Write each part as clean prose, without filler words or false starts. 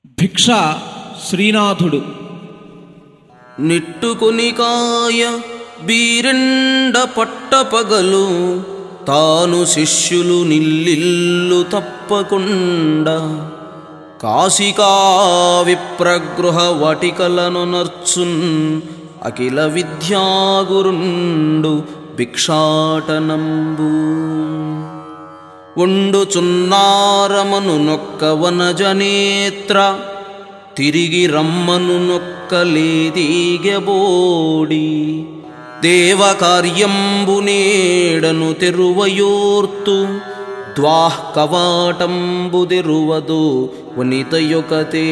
భిక్ష శ్రీనాథుడు నిట్టుకొని కాయ బీరెండ పట్టపగలు తాను శిష్యులు నిల్లిల్లు తప్పకుండా కాశికా విప్రగృహ వాటికలను నర్చున్ అఖిల విద్యాగురుండు భిక్షాటనంబు వండుచున్నారమను నొక్క వనజనేత్ర తిరిగి రమ్మను నొక్కలేదీగబోడి దేవకార్యంబు నేడను తెరువయోర్తు ద్వాహ్ కవాటంబు తెరువదు వనితయొకతే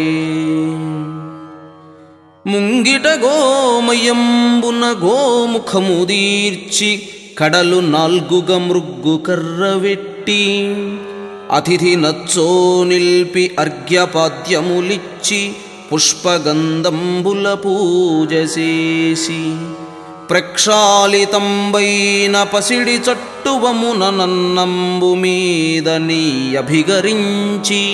ముంగిట గోమయంబున గోముఖముదీర్చి కడలు నాల్గుగ మృగ్గు కర్రవెట్టి అతిథి నచ్చో నిల్పి అర్ఘ్యపాద్యములిచ్చి పుష్పగంధంబుల పూజ చేసి ప్రక్షాళితంబైన పసిడి చట్టువమున నన్నంబు మీద నీ అభిగరించి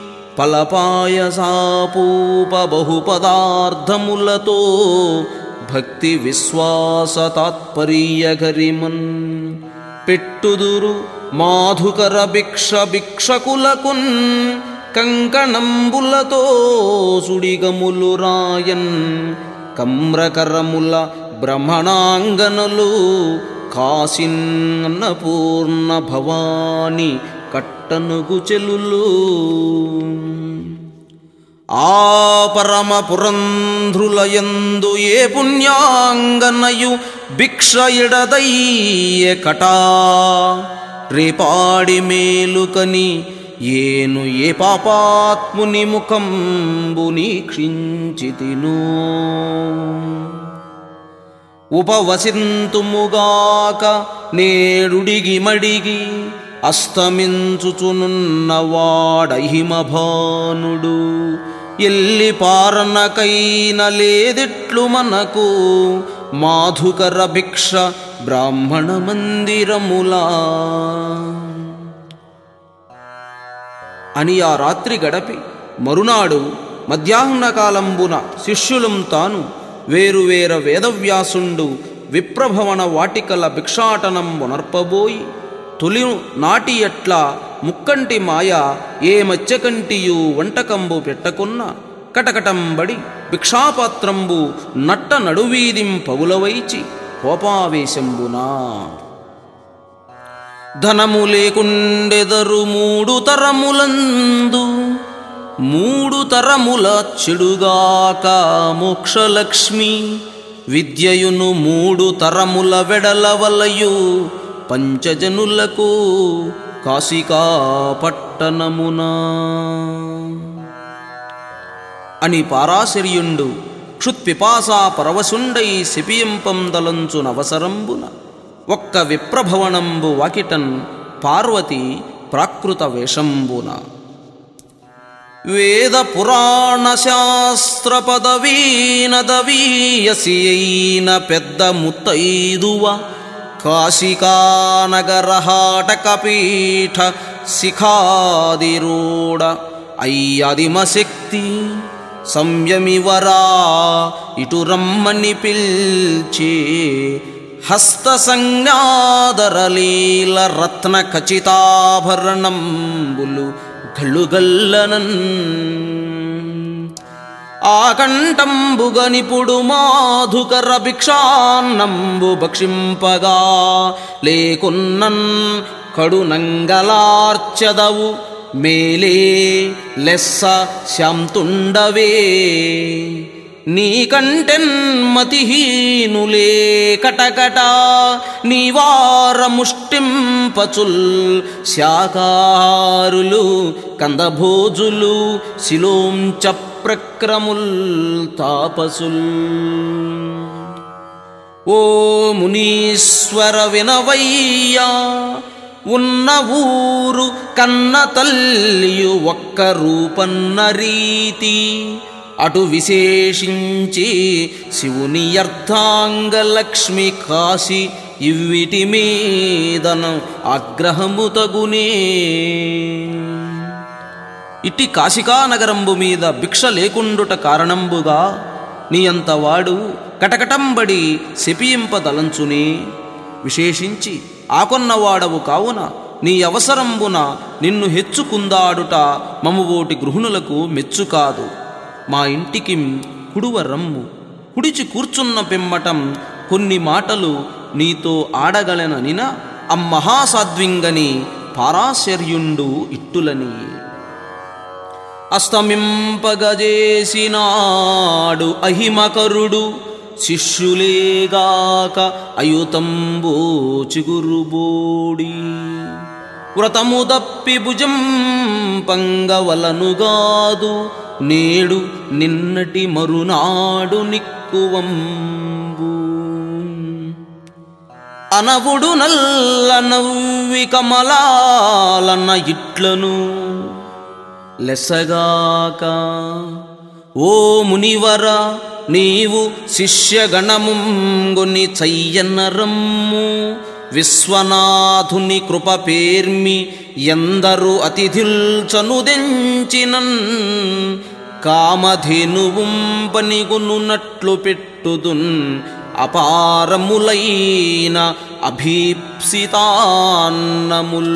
ఫలపాయసాపూప బహుపదార్థములతో భక్తి విశ్వాస తాత్పర్యగరిమన్ పెట్టుదురు మాధుకర భిక్షకులకున్ కంకణంబులతో సుడిగములు రాయన్ కమ్రకరముల బ్రహ్మణాంగనలు కాసిన్ అన్నపూర్ణ భవాని కట్టనుగు చెలులు ఆ పరమ పురంధ్రులయందు ఏ పుణ్యాంగనయు భిక్ష ఇడదయ్య కటా రేపాడి మేలుకని ఏను ఏ పాపాత్ముని ముఖంబు నీక్షించితిను ఉపవసింతుముగాక నేడుడిగి మడిగి అస్తమించుచునున్నవాడహిమభానుడు ఎల్లి పారనకైన లేదిట్లు మనకు మాధుకర భిక్ష బ్రాహ్మణ మందిరములా అని ఆ రాత్రి గడపి మరునాడు మధ్యాహ్నకాలంబున శిష్యులం తాను వేరువేర వేదవ్యాసుండు విప్రభవన వాటికల భిక్షాటనంబునర్పబోయి తొలి నాటి ఎట్ల ముక్కంటి మాయ ఏ మత్స్యకంటియు వంటకంబు పెట్టకున్న కటకటంబడి భిక్షాపాత్రంబు నట్ట నడువీదిం పగులవైచి కోపావేశంబునా ధనము లేకుండెదరు మూడు తరములందు మూడు తరముల చెడుగాక మోక్షలక్ష్మి విద్యయును మూడు తరముల వెడలవలయు పంచజనులకు కాశికా పట్టణమునా అని పారాశర్యుండు క్షుత్పిపాసా పరవశుండై శిపియంపందలంచునవసరంబున ఒక్క విప్రభవనంబు వాకిటన్ పార్వతి ప్రాకృత వేషంబున వేద పురాణ శాస్త్ర పదవీనదవీయసి అయిన పెద్ద ముత్తైదువ కాశికానగరహాటకపీఠ శిఖాదిరూఢ అయ్యదిమశక్తి సంయమివరా ఇటు రమ్మని పిల్చే హస్త సంజ్ఞాదరలీల రత్న ఖచితాభరణంబులు గల్లుగల్లనన్ ఆకంఠంబుగనిపుడు మాధుకర భిక్షాన్నంబు భక్షింపగా లేకున్నన్ కడునంగలార్చదవు మేలే లెస్స శాంతుండవే నీకంటెన్ మతిహీనులే కటకట నీవారముష్టింపచుల్ శాకారులు కందభోజులు శిలోంచ ప్రక్రముల్ తాపసుల్ ఓ మునీశ్వర వినవయ్యా ఉన్న ఊరు కన్న తల్లియు ఒక్క రూపన్న రీతి అటు విశేషించి శివుని అర్ధాంగలక్ష్మి కాశి ఇవ్విటి మీదన ఆగ్రహము తగునే ఇట్టి కాశికానగరంబు మీద భిక్ష లేకుండుట కారణంబుగా నీ అంతవాడు కటకటంబడి శపింపదలంచునే. విశేషించి ఆకొన్నవాడవు కావున నీ అవసరంబున నిన్ను హెచ్చుకుందాడుట మమువోటి గృహిణులకు మెచ్చు కాదు. మా ఇంటికి కుడువ రమ్ము. కుడిచి కూర్చున్న పిమ్మటం కొన్ని మాటలు నీతో ఆడగలననిన అమ్మహాసాధ్వింగని పారాశర్యుండు ఇట్టులని. అస్తమింపగజేసినాడు అహిమకరుడు శిష్యులేగాక అయుతంబోచిగురుబోడి. వ్రతము దప్పి భుజం పంగవలనుగాదు నేడు నిన్నటి మరునాడు నిక్కువంబు. అనవుడు నల్ల నవ్వి కమలాలన్న ఇట్లను లెసగాక. ఓ మునివర నీవు శిష్యగణముంగొని చయ్యనరమ్ము. విశ్వనాథుని కృప పేర్మి ఎందరు అతిథిల్చనుదెంచినన్ కామధేనువుం పనిగొనున్నట్లు పెట్టుదున్ అపారములైన అభీప్సితాన్నముల్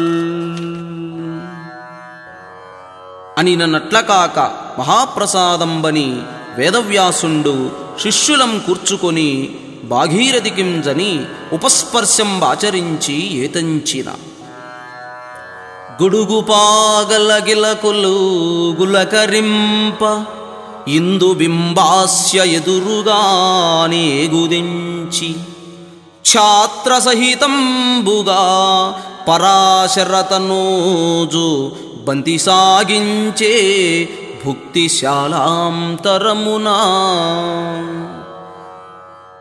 అని నట్లకాక మహాప్రసాదంబని వేదవ్యాసుండు శిష్యులం కూర్చుకొని భాగీరథికింజని ఉపస్పర్శంబాచరించి ఏతంచిన. గుడుగుపాగలగిలకులు గులకరింప ఇందు బింబాస్య ఎదురుగానే గుదించి ఛాత్ర సహితంబుగా పరాశరతనోజు బంతి సాగించే భుక్తిశాలాంతరమునా.